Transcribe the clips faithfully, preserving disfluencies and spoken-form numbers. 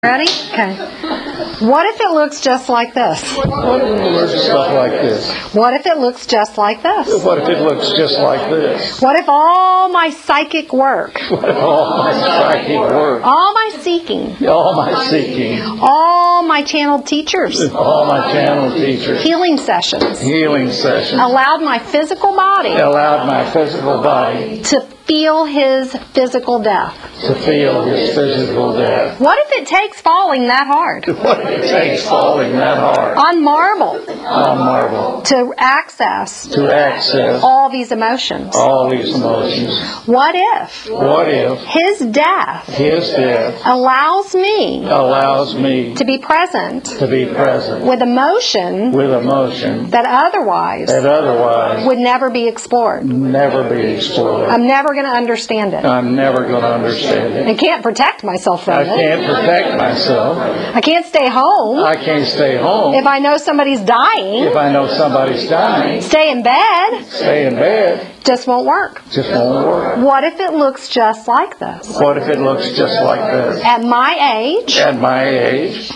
Ready? Okay. What if it looks just like this? What if it looks just like this? What if it looks just like this? What if it looks just like this? What if all my psychic work, What if all my psychic work, all my seeking, all my seeking, all my channeled teachers, all my channel teachers, healing sessions, healing sessions, allowed my physical body allowed my physical body to feel his physical death? to feel his physical death? What if it takes falling that hard What if it takes falling that hard on marble on marble to access to access all these emotions? all these emotions? What if What if his death his death allows me allows me to be present to be present with emotion with emotion that otherwise that otherwise would never be explored? never be explored? I'm never going to understand it. I'm never going to understand it. I can't protect myself from I it. can't protect myself. I can't stay home I can't stay home. if I know somebody's dying. If I know somebody's dying, Stay in bed stay in bed just won't work. just won't work. What if it looks just like this? What if it looks just like this? At my age, At my age,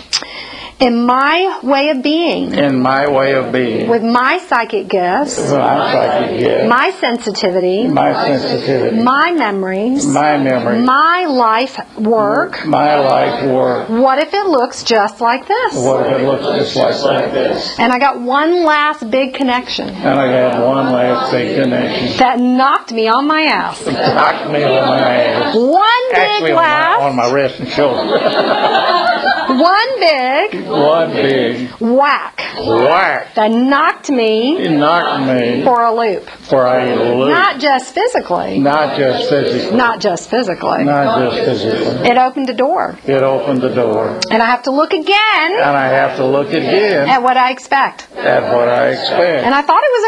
in my way of being, in my way of being, with my psychic gifts, my psychic gift, my sensitivity, my sensitivity, my memories, my memory, my life work, my life work. what if it looks just like this? What if it looks just like, like this? And I got one last big connection And I had one last big connection. that knocked me on my ass. Knocked me on my ass. One Actually, big on my, on laugh, my wrist and shoulder. one big One big whack whack. that knocked me It knocked me for a loop. for a loop. Not just physically, Not just physically. not just physically. Not just physically. It opened a door. It opened the door. And I have to look again And I have to look again at what I expect. at what I expect. And I thought it was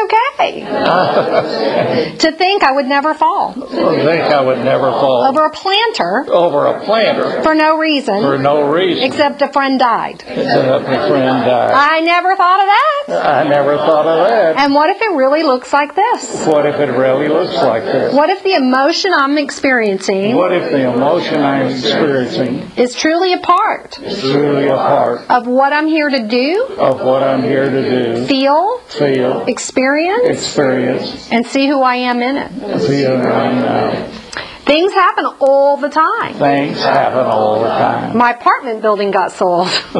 okay to think I would never fall I think I would never fall over a planter over a planter for no reason for no reason except a friend died. except a friend died. I never thought of that. I never thought of that. And what if it really looks like this? What if it really looks like this? What if the emotion I'm experiencing What if the emotion I'm experiencing is truly a part is truly a part of what I'm here to do, of what I'm here to do, feel, feel, experience, experience, and see who I am in it? feel, and know? Things happen all the time. Things happen all the time. My apartment building got sold Oh,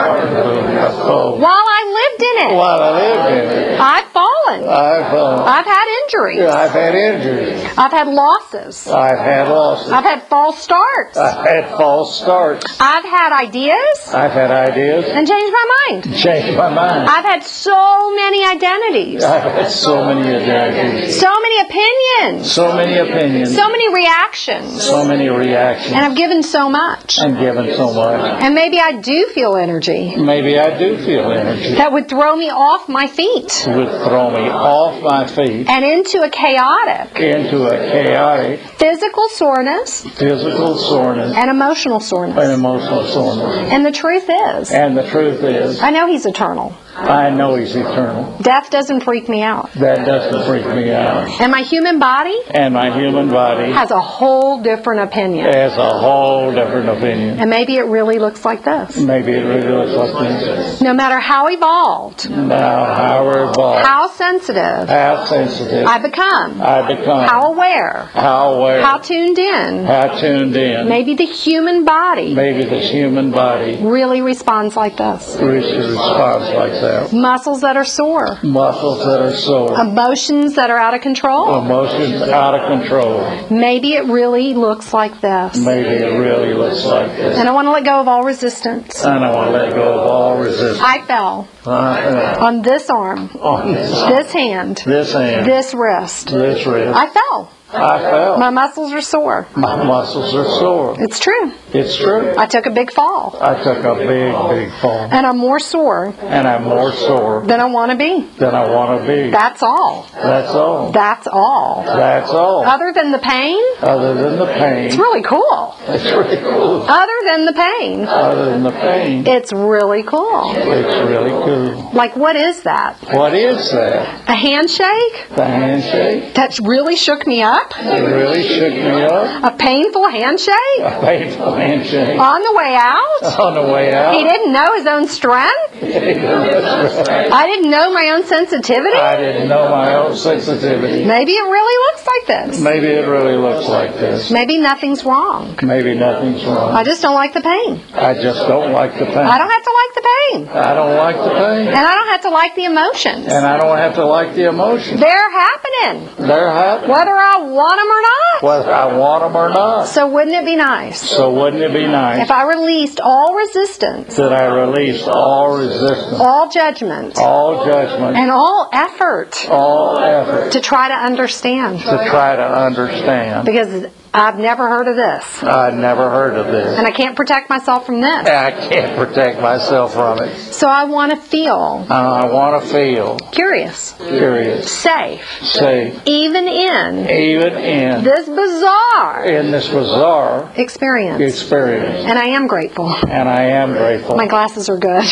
while I lived in it. while I lived in it, I've fallen. I've, uh, I've had injuries. I've had injuries. I've had losses. I've had losses. I've had false starts. I've had false starts. I've had ideas I've had ideas. and changed my mind. Changed my mind. I've had so many identities, I've had so many identities. so many opinions, So many opinions. so many reactions, So many reactions. and I've given so much. And given so much. And maybe I do feel energy Maybe I do feel energy. that would throw me off my feet It would throw me off my feet and into a chaotic into a chaotic physical soreness physical soreness and emotional and soreness. emotional soreness. And the truth is, And the truth is, I know He's eternal. I know He's eternal. Death doesn't freak me out. That doesn't freak me out. And my human body And my human body has a whole different opinion. has a whole different opinion. And maybe it really looks like this. Maybe it really looks like this. No matter how evolved, Now, how we're evolved, how sensitive how sensitive I become, I become, how aware, how aware, how tuned in, how tuned in, maybe the human body maybe this human body really responds like this. responds like that. Muscles that are sore, Muscles that are sore, emotions that are out of control. emotions out of control. Maybe it really looks like this. Maybe it really looks like this. And I want to let go of all resistance. And I want to let go of all resistance. I fell Uh, on this arm, on this, this hand, this hand, this wrist. this wrist. I fell. I fell. My muscles are sore. My muscles are sore. It's true. It's true. I took a big fall. I took a big, big fall. And I'm more sore And I'm more sore than I want to be. than I want to be. That's all. That's all. That's all. That's all. Other than the pain, Other than the pain. it's really cool. It's really cool. Other than the pain, Other than the pain. it's really cool. It's really cool. Like, what is that? What is that? A handshake The handshake that really shook me up? up. It really shook me up. A painful handshake A painful handshake. on the way out. On the way out. He didn't know his own strength. I didn't know my own sensitivity. I didn't know my own sensitivity. Maybe it really looks like this. Maybe it really looks like this. Maybe nothing's wrong. Maybe nothing's wrong. I just don't like the pain. I just don't like the pain. I don't have to like the pain. I don't like the pain. And I don't have to like the emotions. And I don't have to like the emotions. They're happening, They're happening. whether I want them or not. Whether I want them or not. So wouldn't it be nice So wouldn't it be nice if I released all resistance, that I released all resistance, all judgment, all judgment, and all effort all effort to try to understand? to try to understand? Because I've never heard of this. I'd never heard of this. And I can't protect myself from this. I can't protect myself from it. So I want to feel Uh, I want to feel curious, curious, safe, safe, even in even in this bizarre in this bizarre experience. experience. And I am grateful. And I am grateful. My glasses are good.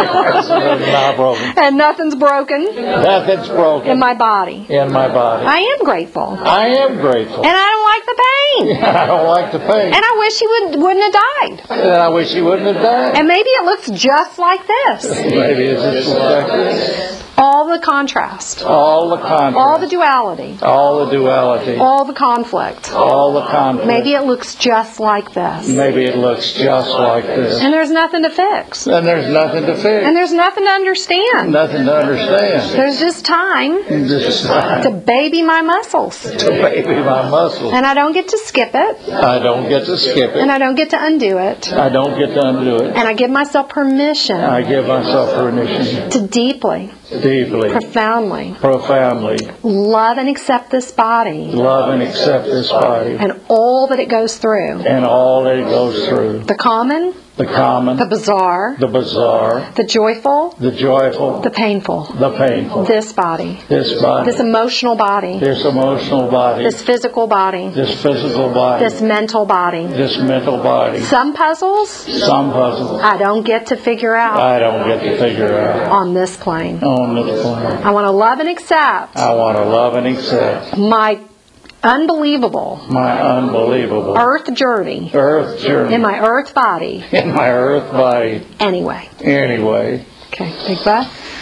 It's not broken. And nothing's broken Nothing's broken in my body. in my body. I am grateful. I am grateful. And I don't like the pain. I don't like the pain. And I wish he would, wouldn't have died. And I wish he wouldn't have died. And maybe it looks just like this. Maybe it's just like this. All the contrast. All the contrast. All the duality. All the duality. All the conflict. All the conflict. Maybe it looks just like this. Maybe it looks just like this. And there's nothing to fix. And there's nothing to fix. And there's nothing to understand. Nothing to understand. There's just time Just time to baby my muscles. to baby my muscles. And I don't get to skip it. I don't get to skip And it. I don't get to undo it. I don't get to undo it. And I give myself permission I give myself permission to deeply, deeply, profoundly profoundly love and accept this body love and accept this body and all that it goes through. and all that it goes through. The common, The common, the bizarre, the bizarre, the joyful, the joyful, the painful. the painful. This body, This body, this emotional body, this emotional body, this physical body, this physical body, this mental body. this mental body. Some puzzles Some puzzles I don't get to figure out I don't get to figure out on this plane. on this planet. I want to love and accept I want to love and accept my unbelievable my unbelievable earth journey earth journey in my earth body in my earth body anyway. anyway. Okay, big breath.